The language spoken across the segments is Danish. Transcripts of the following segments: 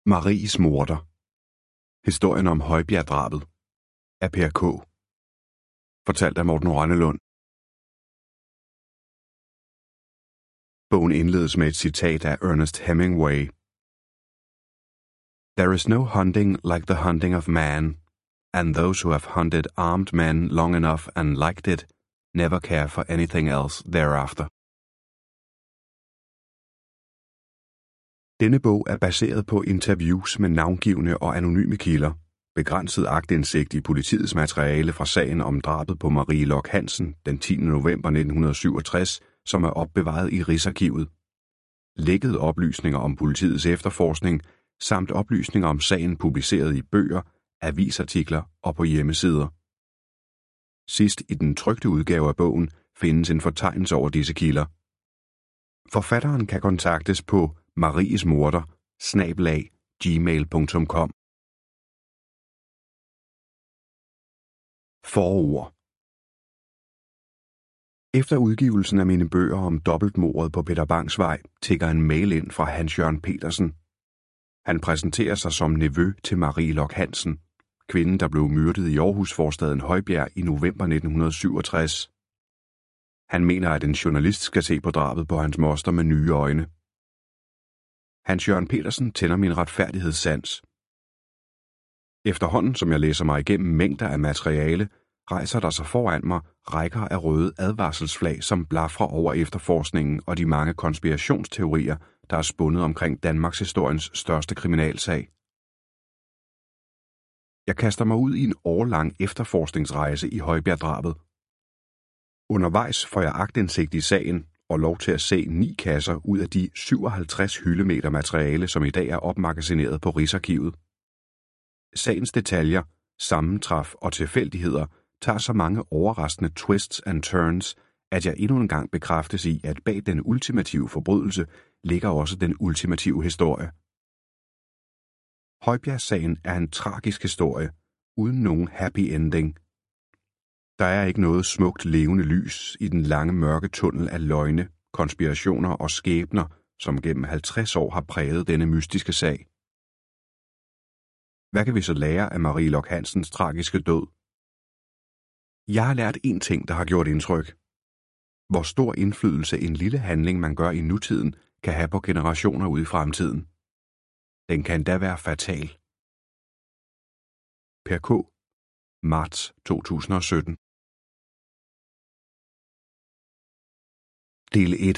Maries morder. Historien om Højbjergdrabet af Per K. Fortalt af Morten Rønnelund. Bogen indledes med et citat af Ernest Hemingway. There is no hunting like the hunting of man, and those who have hunted armed men long enough and liked it never care for anything else thereafter. Denne bog er baseret på interviews med navngivne og anonyme kilder, begrænset aktindsigt i politiets materiale fra sagen om drabet på Marie Lock Hansen den 10. november 1967, som er opbevaret i Rigsarkivet. Lækkede oplysninger om politiets efterforskning, samt oplysninger om sagen publiceret i bøger, avisartikler og på hjemmesider. Sidst i den trykte udgave af bogen findes en fortegnelse over disse kilder. Forfatteren kan kontaktes på mariesmorder@gmail.com. Forord. Efter udgivelsen af mine bøger om dobbeltmordet på Peter Bangs Vej, tikker en mail ind fra Hans Jørgen Petersen. Han præsenterer sig som nevø til Marie Lock Hansen, kvinden der blev myrdet i Aarhus-forstaden Højbjerg i november 1967. Han mener, at en journalist skal se på drabet på hans moster med nye øjne. Hans Jørgen Petersen tænder min retfærdighedssans. Efterhånden som jeg læser mig igennem mængder af materiale, rejser der sig foran mig rækker af røde advarselsflag, som blafrer over efterforskningen og de mange konspirationsteorier, der er spundet omkring Danmarks historiens største kriminalsag. Jeg kaster mig ud i en årelang efterforskningsrejse i Højbjergdrabet. Undervejs får jeg aktindsigt i sagen og lov til at se 9 kasser ud af de 57 hyldemeter materiale, som i dag er opmagasineret på Rigsarkivet. Sagens detaljer, sammentræf og tilfældigheder tager så mange overraskende twists and turns, at jeg endnu en gang bekræftes i, at bag den ultimative forbrydelse ligger også den ultimative historie. Højbjerg-sagen er en tragisk historie, uden nogen happy ending. Der er ikke noget smukt levende lys i den lange mørke tunnel af løgne, konspirationer og skæbner, som gennem 50 år har præget denne mystiske sag. Hvad kan vi så lære af Marie Lock Hansens tragiske død? Jeg har lært én ting, der har gjort indtryk. Hvor stor indflydelse en lille handling, man gør i nutiden, kan have på generationer ude i fremtiden. Den kan endda være fatal. Per K. Marts 2017. Del 1.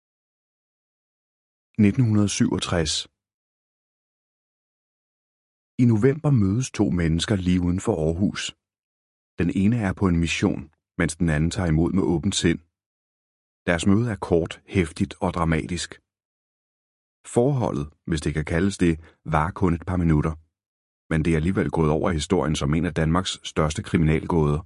1967. I november mødes 2 mennesker lige uden for Aarhus. Den ene er på en mission, mens den anden tager imod med åbent sind. Deres møde er kort, heftigt og dramatisk. Forholdet, hvis det kan kaldes det, varer kun et par minutter. Men det er alligevel gået over historien som en af Danmarks største kriminalgåder.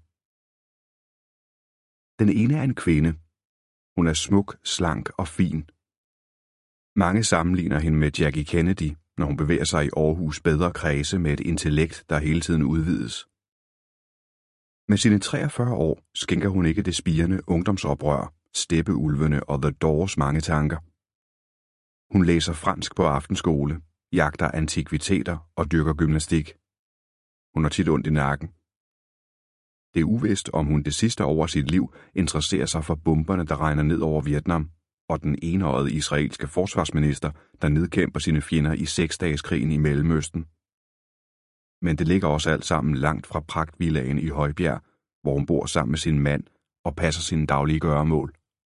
Den ene er en kvinde. Hun er smuk, slank og fin. Mange sammenligner hende med Jackie Kennedy, når hun bevæger sig i Aarhus bedre kredse med et intellekt, der hele tiden udvides. Med sine 43 år skænker hun ikke det spirende ungdomsoprør, steppeulvene og The Doors mange tanker. Hun læser fransk på aftenskole, jagter antikviteter og dyrker gymnastik. Hun har tit ondt i nakken. Det er uvist, om hun det sidste år af sit liv interesserer sig for bomberne, der regner ned over Vietnam, og den enøjede israelske forsvarsminister, der nedkæmper sine fjender i 6-dageskrigen i Mellemøsten. Men det ligger også alt sammen langt fra pragtvillaen i Højbjerg, hvor hun bor sammen med sin mand og passer sine daglige gøremål.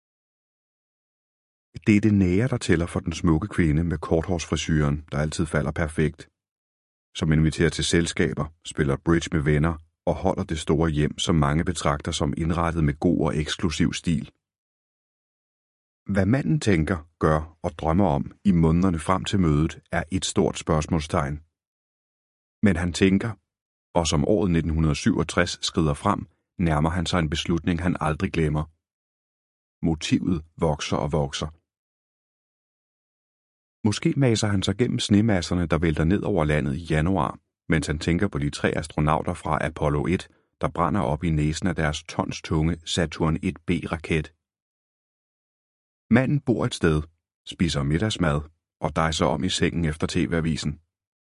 Det er det nære, der tæller for den smukke kvinde med korthårsfrisyren, der altid falder perfekt. Som inviterer til selskaber, spiller bridge med venner og holder det store hjem, som mange betragter som indrettet med god og eksklusiv stil. Hvad manden tænker, gør og drømmer om i månederne frem til mødet, er et stort spørgsmålstegn. Men han tænker, og som året 1967 skrider frem, nærmer han sig en beslutning, han aldrig glemmer. Motivet vokser og vokser. Måske maser han sig gennem snemasserne, der vælter ned over landet i januar, mens han tænker på de 3 astronauter fra Apollo 1, der brænder op i næsen af deres tonstunge Saturn 1B-raket. Manden bor et sted, spiser middagsmad og dejser om i sengen efter TV-avisen.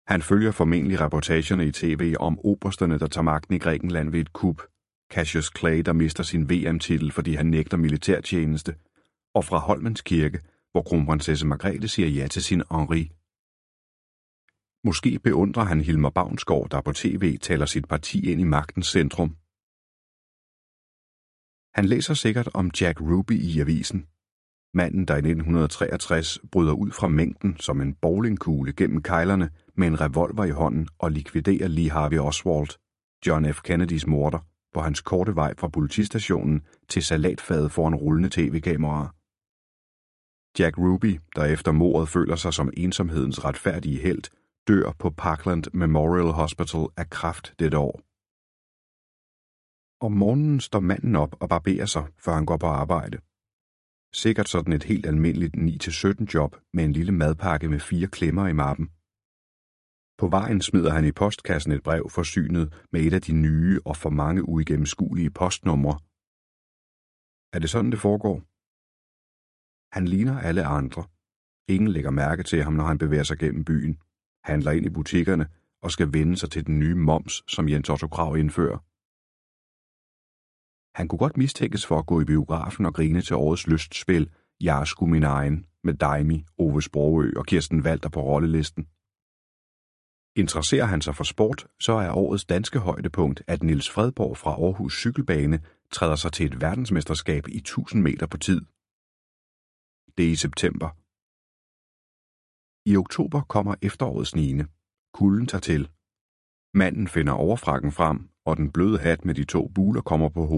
Han følger formentlig reportagerne i tv om obersterne, der tager magten i Grækenland ved et kup, Cassius Clay, der mister sin VM-titel, fordi han nægter militærtjeneste, og fra Holmens Kirke, hvor kronprinsesse Margrethe siger ja til sin Henri. Måske beundrer han Hilmar Baunsgaard, der på tv taler sit parti ind i magtens centrum. Han læser sikkert om Jack Ruby i avisen. Manden, der i 1963 bryder ud fra mængden som en bowlingkugle gennem kejlerne med en revolver i hånden og likviderer Lee Harvey Oswald, John F. Kennedys morder, på hans korte vej fra politistationen til salatfadet foran rullende tv-kameraer. Jack Ruby, der efter mordet føler sig som ensomhedens retfærdige helt, dør på Parkland Memorial Hospital af kræft dette år. Om morgenen står manden op og barberer sig, før han går på arbejde. Sikkert sådan et helt almindeligt 9-17 job med en lille madpakke med 4 klemmer i mappen. På vejen smider han i postkassen et brev forsynet med et af de nye og for mange uigennemskuelige postnumre. Er det sådan, det foregår? Han ligner alle andre. Ingen lægger mærke til ham, når han bevæger sig gennem byen, handler ind i butikkerne og skal vende sig til den nye moms, som Jens Otto Krag indfører. Han kunne godt mistænkes for at gå i biografen og grine til årets lystspil Jeg sgu min egen med Daimi, Ove Sprogøe og Kirsten Walther på rollelisten. Interesserer han sig for sport, så er årets danske højdepunkt, at Niels Fredborg fra Aarhus Cykelbane træder sig til et verdensmesterskab i 1000 meter på tid. Det er i september. I oktober kommer efteråret snigende. Kulden tager til. Manden finder overfrakken frem, og den bløde hat med de 2 buler kommer på hovedet.